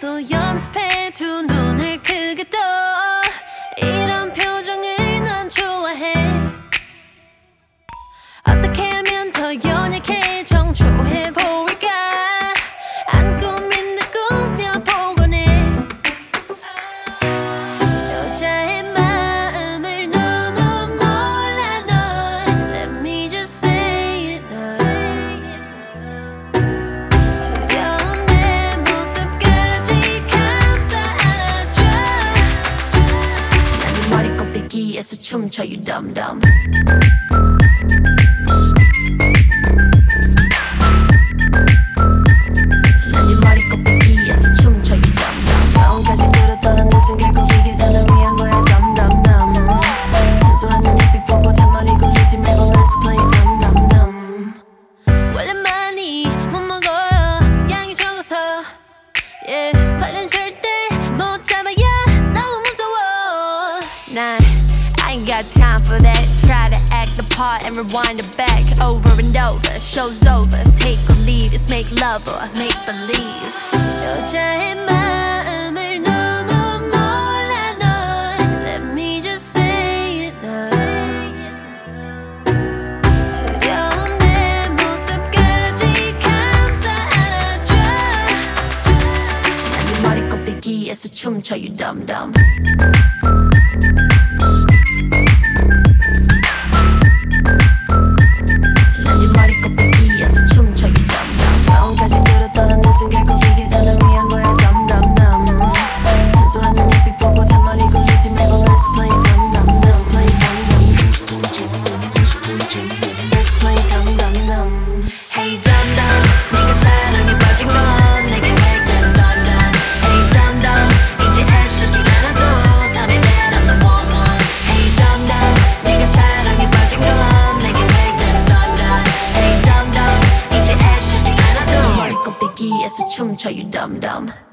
또 연습해 두 눈을 크게 떠 이런 표정을 난 좋아해 어떻게 하면 더 연약해 정초해 보일까 안 꾸민 듯 꾸며보곤 해 여자의 마음을 너무 몰라 널 Let me just say it 두려운 내 모습까지 감싸 안아줘 난 네 머리 꼭대기에서 춤춰 you dumb dumb 발렌 절대 못 잡아야 너무 무서워 난 I ain't got time for that Try to act the part and rewind it back Over and over, show's over Take or leave, it's make love or make believe 여자의 마음을 너무 몰라 널 Let me just say it 두려운 내 모습까지 감싸 안아줘 난 네 머리 꼭대기에서 춤춰 you dumb dumb 춤춰 you dumb dumb